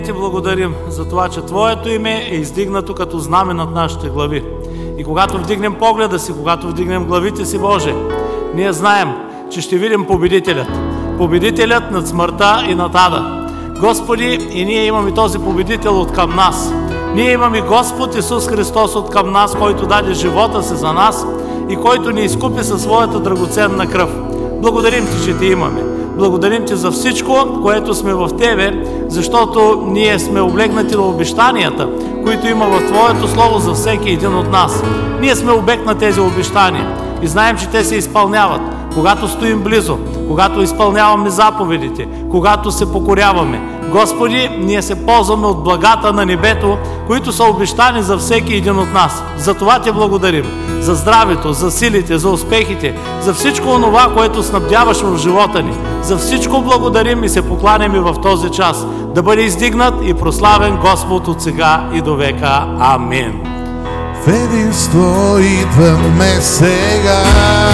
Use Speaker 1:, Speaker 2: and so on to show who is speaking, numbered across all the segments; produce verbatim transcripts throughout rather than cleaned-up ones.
Speaker 1: Ти благодарим за това, че Твоето име е издигнато като знаме над нашите глави. И когато вдигнем погледа си, когато вдигнем главите си, Боже, ние знаем, че ще видим победителят. Победителят над смъртта и над ада. Господи, и ние имаме този победител от към нас. Ние имаме Господ Исус Христос от към нас, който даде живота си за нас и който ни изкупи със своята драгоценна кръв. Благодарим Ти, че Ти имаме. Благодарим Ти за всичко, което сме в Тебе, защото ние сме облегнати на обещанията, които има в Твоето Слово за всеки един от нас. Ние сме обект на тези обещания и знаем, че те се изпълняват, когато стоим близо, когато изпълняваме заповедите, когато се покоряваме. Господи, ние се ползваме от благата на небето, които са обещани за всеки един от нас. За това Ти благодарим. За здравето, за силите, за успехите, за всичко онова, което снабдяваш в живота ни. За всичко благодарим и се покланяме в този час. Да бъде издигнат и прославен Господ от сега и до века. Амин.
Speaker 2: В единство идваме сега,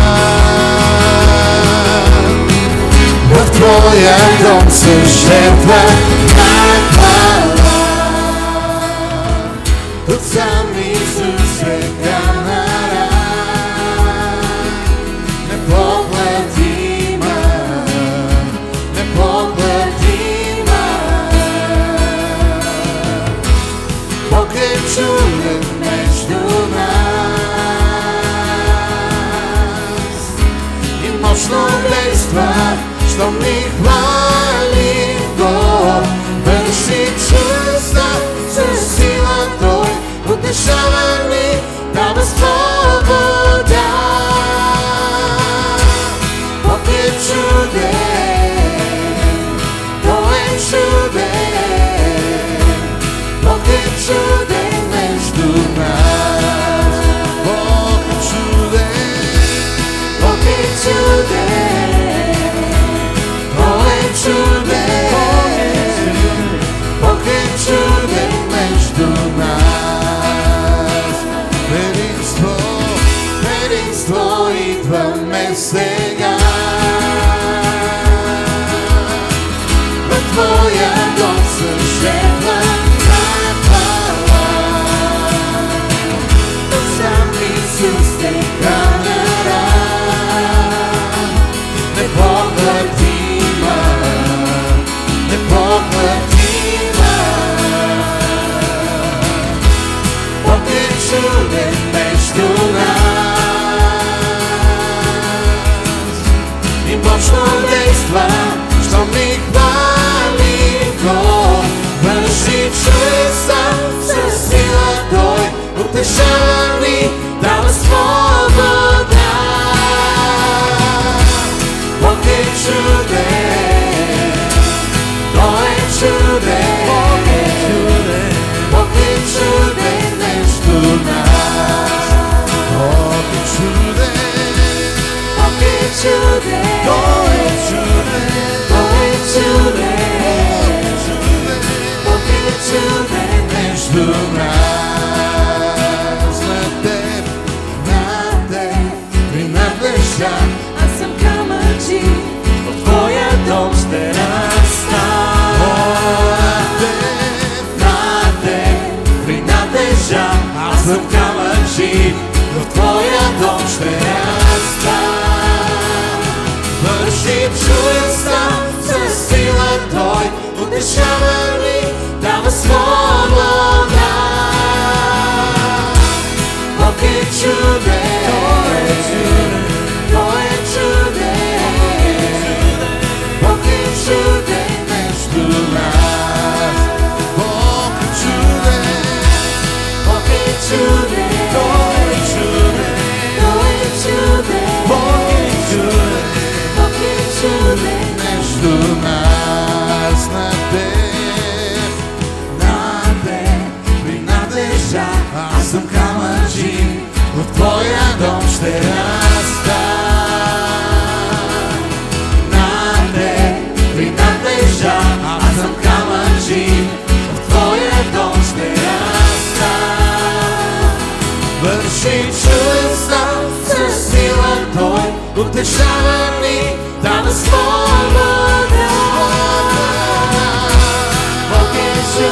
Speaker 2: в Твоя дом се жертва на хвала. От сам Исус сега на рай, непогледима, непогледима. Бог е чуден между нас и мощно действа, щом ни хвалим Го. Върши чудеса със сила Той, утешава ни, дава свобода. Бог е чуден, Той е чуден, Бог е чуден между нас. Бог е чуден, Бог е чуден, Той е чуден, Бог е чуден между нас. В единство, в единство идваме сега, в Твоя дом се жертва на хвала. Сам Исус сега на рай, непогледима, непогледима. Бог е чуден между нас и мощно действа, щом ни хвалим Го. Върши чудеса със сила Той, утешава ни, дава свобода. Бог е чуден, Той е чуден, Бог е чуден между нас. Бог е чуден, Бог е чуден, Той е чуден, Той е чуден, Бог е чуден между нас. На Теб, на Теб принадлежа, аз съм камъчик, в Твоя дом ще раста. На Теб принадлежа, аз съм камъчик, в Твоя дом ще раста. Върши чудеса със сила Той, утешава ни, дава свобода. Бог е чуден, Той е чуден, Той е чуден, Бог е чуден между нас. Бог е чуден, Бог е чуден, Той е чуден, Той е чуден, Бог е чуден, Бог е чуден между нас. На Теб, на Теб принадлежа, аз съм камъчик, в Твоя дом ще раста. На Теб принадлежа, аз съм камъчик, в Твоя дом ще раста. Върши чудеса със сила Той, утешава ни, дава свобода. Бог е чуден,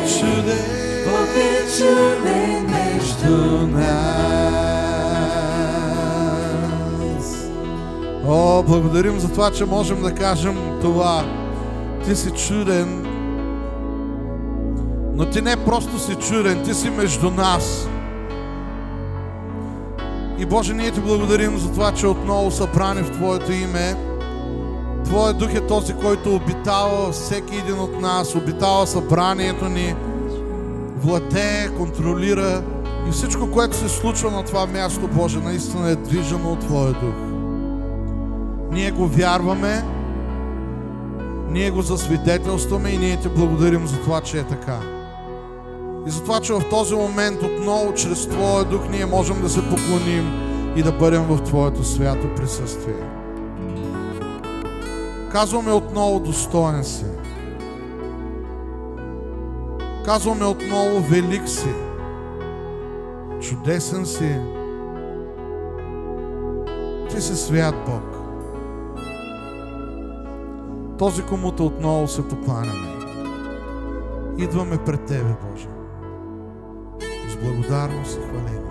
Speaker 2: чуден,
Speaker 3: Бог е чуден между
Speaker 2: нас. О, благодарим за това, че можем да кажем това. Ти си чуден, но ти не просто си чуден, ти си между нас. И Боже, ние ти благодарим за това, че отново събрани в Твоето име. Твоят дух е този, който обитава всеки един от нас, обитава събранието ни, владее, контролира и всичко, което се случва на това място, Боже, наистина е движено от Твоя дух. Ние го вярваме, ние го засвидетелстваме и ние ти благодарим за това, че е така. И за това, че в този момент отново чрез Твоя дух ние можем да се поклоним и да бъдем в Твоето свято присъствие. Казваме отново достоен си. Казваме отново велик си. Чудесен си. Ти си свят Бог. Този, комуто отново се покланяме. Идваме пред Тебе, Боже. С благодарност и хваление.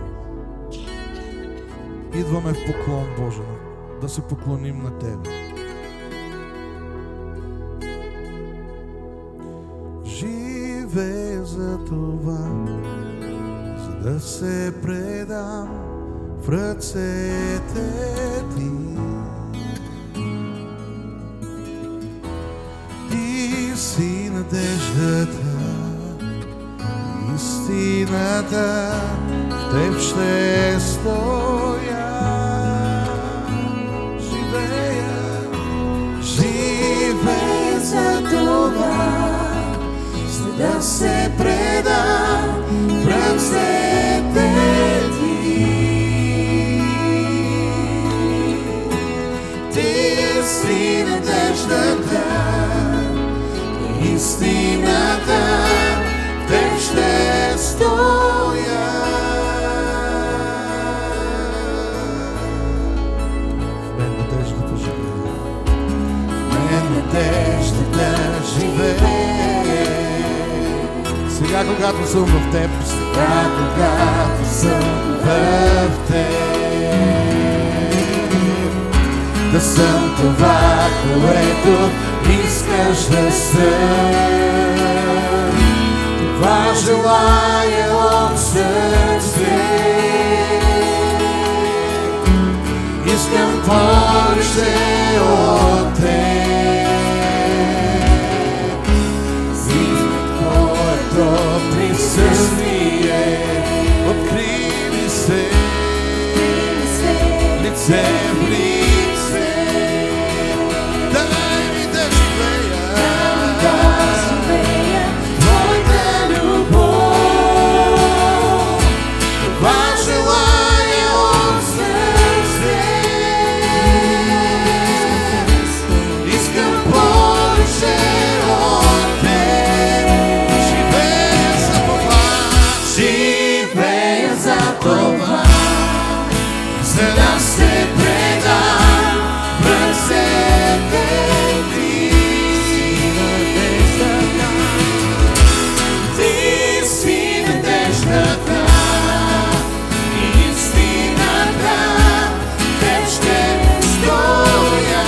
Speaker 2: Идваме в поклон, Боже, да се поклоним на Тебе. Живея за това, за да се предам в ръцете Ти. Ти си надеждата, истината, в Теб ще стоя. Живея, живея за това, за да се предам в ръцете Ти. Ти си надеждата, истината, в Теб ще стоя. В мен надеждата живее, в мен надеждата живее. Сега, когато съм в Теб, сега, когато съм в Теб, да съм това, което искаш да съм. Това желание от сърце. Искам повече от Теб. Зимно Твоето присъствие. Откри ми се, лице в лице. Дай ми да живея, да живея Твоята любов. Това желание от сърце. Искам повече от Теб. Живея за това, живея за това, за да се предам в ръцете Ти. Ти си надеждата и истината, Теб ще стоя.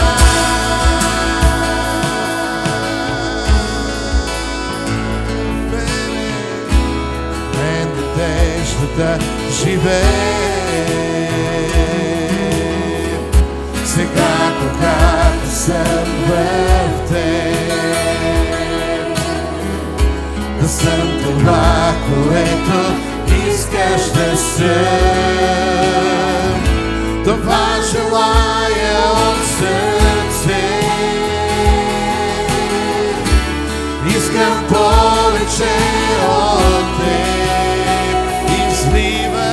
Speaker 2: Мен надеждата живее. Сега, когато съм в Теб, да съм това, което искаш да съм. Това желание от сърце. Искам повече от Теб. Излива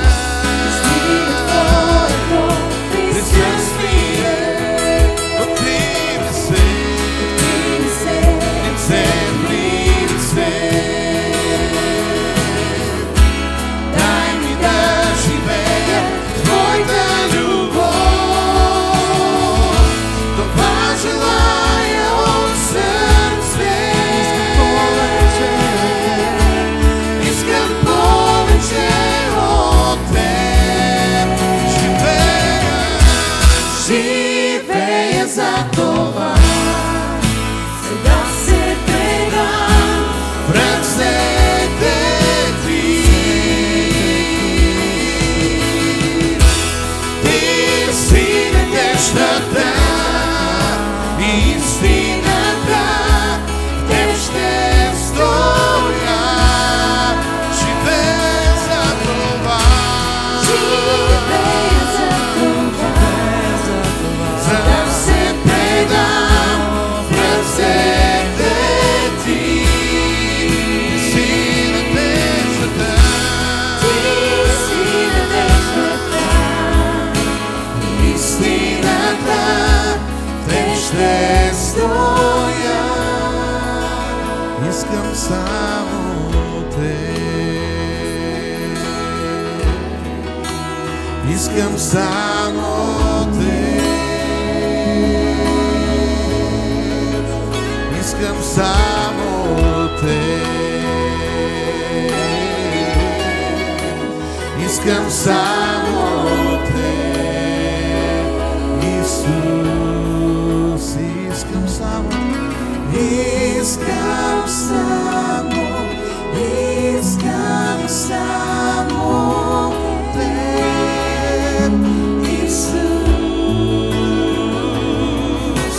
Speaker 2: присъствие. Откри ми се, лице в лице. Дай ми да живея Твоята любов. Това желание от сърце. Искам само те. Искам само те. Искам само те. Искам само те. Исус, искам само. Искам само. Искам само те. Исус,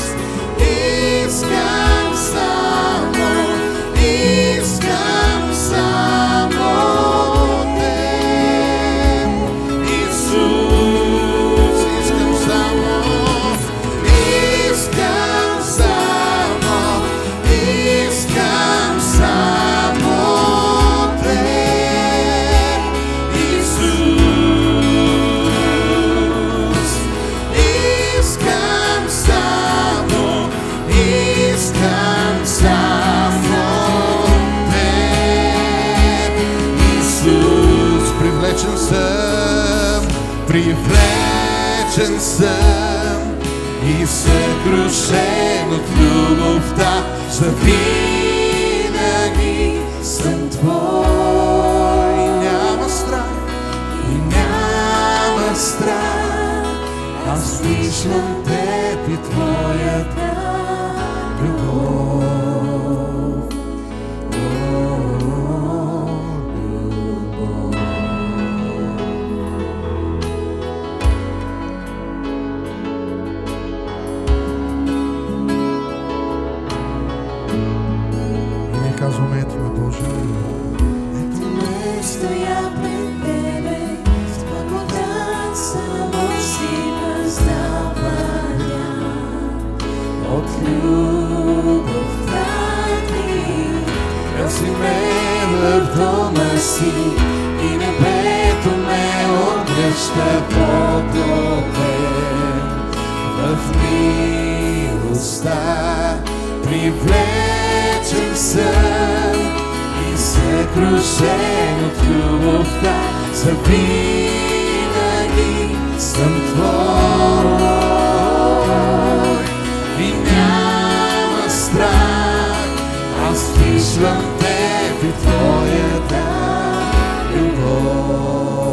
Speaker 2: искам само. Искам само те. Исус, искам само. Искам само. Искам само те. Исус, искам само. Искам само те. Исус, привлечен съм, привлечен съм и съкрушен от любовта, завинаги съм Твой. И няма страх, и няма страх, аз виждам Теб и Твоята любов. Казваме, ето ме Боже.
Speaker 3: Ето ме стоя пред Тебе, с благодат само си въздаваня. От любовта Ти носи ме в дома си и небето ме обгръща по-добре. В милостта привлечен съм и съкрушен от любовта, завинаги съм Твой. И няма страх, аз виждам Теб и Твоята любов.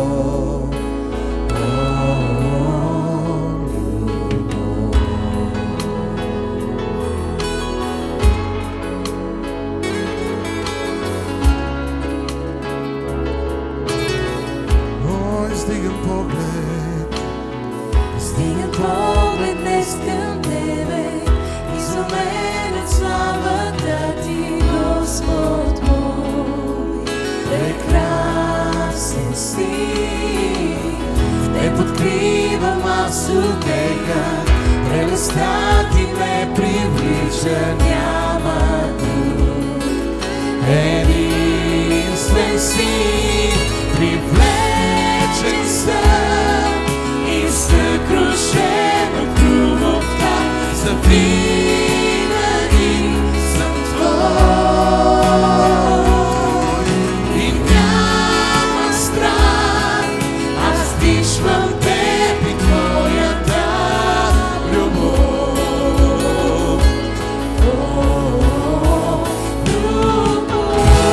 Speaker 3: Стигам поглед, Стигам поглед днес към Тебе, изумен от славата Ти, Господ мой. Прекрасен си, в Теб откривам аз утеха, прелестта Ти ме привлича, няма друг. Единствен си, привлечен съм и съкрушен от любовта, завинаги съм Твой. И няма страх, аз виждам Теб и Твоята любов. О, любов.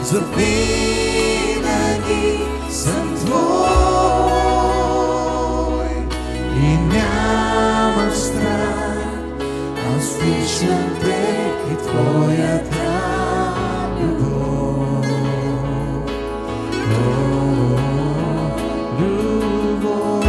Speaker 3: завинаги съм Твой и няма страх. Аз виждам Те и Твоята любов. О, любов.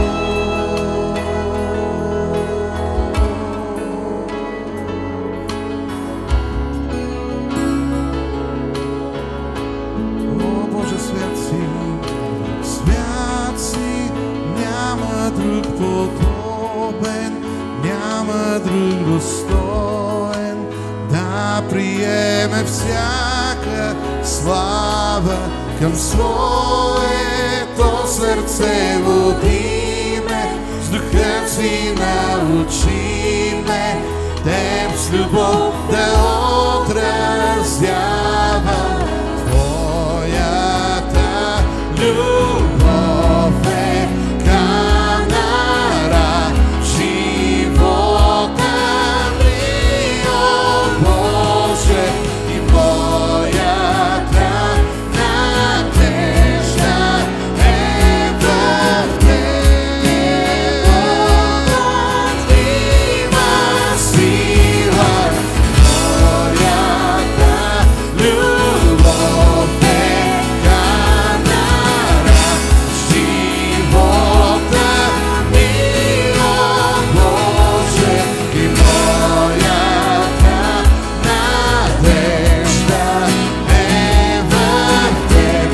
Speaker 3: О, Боже, свят си, свят си, няма друг подобен, няма друг достоен да приеме всяка слава. Към своето сърце води ме, с духът си научи ме, Теб с любов да отразява. Твоята любов е канара в живота ми, о Боже, и моята надежда е в Теб. Има сила, твоята любов е канара в живота ми, о Боже, и моята надежда е в Теб.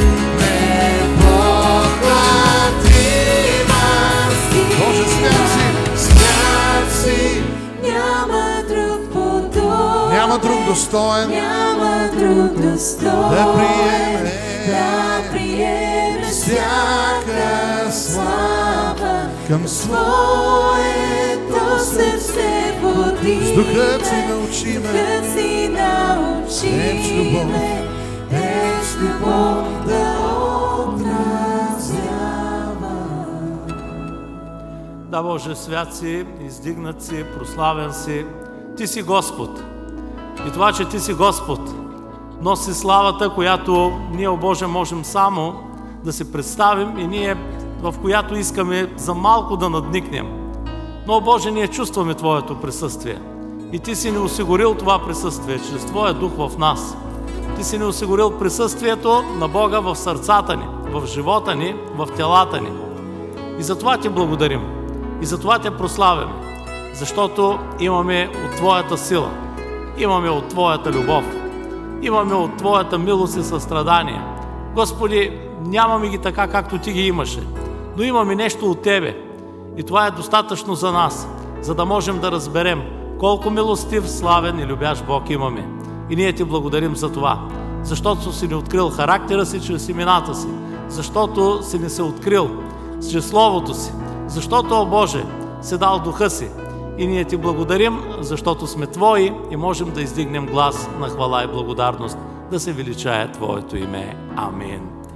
Speaker 3: Непоклатима Боже, свят си, свят си,
Speaker 4: Няма друг подобен,
Speaker 2: няма друг достоен
Speaker 4: няма друг достоен
Speaker 2: да приеме
Speaker 4: да приеме
Speaker 2: всяка слава.
Speaker 4: към своето сърце води.
Speaker 2: С духът си научи ме,
Speaker 4: Духът си научи
Speaker 2: Теб с любов.
Speaker 4: ме, Теб с любов да отразява.
Speaker 1: Да, Боже, свят си, издигнат си, прославен си. Ти си Господ. И това, че Ти си Господ, носи славата, която ние, о Боже, можем само да се представим и ние, в която искаме за малко да надникнем. Но, о Боже, ние чувстваме Твоето присъствие. И Ти си ни осигурил това присъствие чрез Твоя Дух в нас. Ти си ни осигурил присъствието на Бога в сърцата ни, в живота ни, в телата ни. И за това Ти благодарим. И за това Те прославяме. Защото имаме от Твоята сила. Имаме от Твоята любов. Имаме от Твоята милост и състрадание. Господи, нямаме ги така, както Ти ги имаше. Но имаме нещо от Тебе. И това е достатъчно за нас, за да можем да разберем колко милостив, славен и любящ Бог имаме. И ние Ти благодарим за това. Защото си ни открил характера си чрез имената си. Защото си ни се открил чрез Словото си. Защото, о Боже, си дал Духа си. И ние Ти благодарим, защото сме Твои и можем да издигнем глас на хвала и благодарност, да се величае Твоето име. Амин.